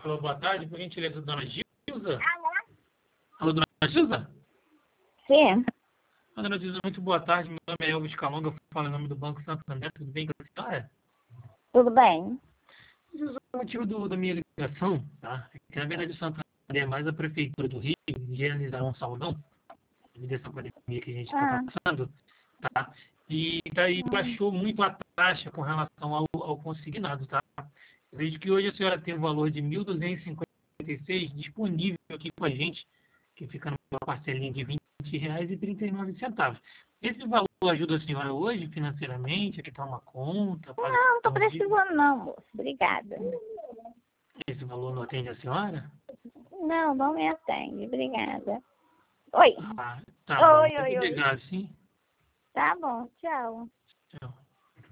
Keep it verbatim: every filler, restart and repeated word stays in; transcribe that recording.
Alô, boa tarde, por gentileza, dona Gilza? Alô, dona Gilza? Sim, Ah, dona Gilza, muito boa tarde, meu nome é Elvis Calonga, eu falo em nome do Banco Santander, tudo bem com a senhora? tudo bem. Gilza, o motivo do, da minha ligação, tá? É que na verdade o Santander é mais a Prefeitura do Rio, de realizar um saudão, devido a essa pandemia que a gente está Ah, passando, tá? E daí hum. baixou muito a taxa com relação ao, ao consignado, tá? Eu vejo que hoje a senhora tem um valor de mil duzentos e cinquenta e seis disponível aqui com a gente, que fica numa parcelinha de vinte reais e trinta e nove centavos. Esse valor ajuda a senhora hoje financeiramente a quitar uma conta, pagar Não, não tô uma dívida? precisando não, moço. Obrigada. Esse valor não atende a senhora? Não, não me atende. Obrigada. Oi. Ah, tá bom. Oi, Muito oi, oi. obrigado, sim. Tá bom, tchau.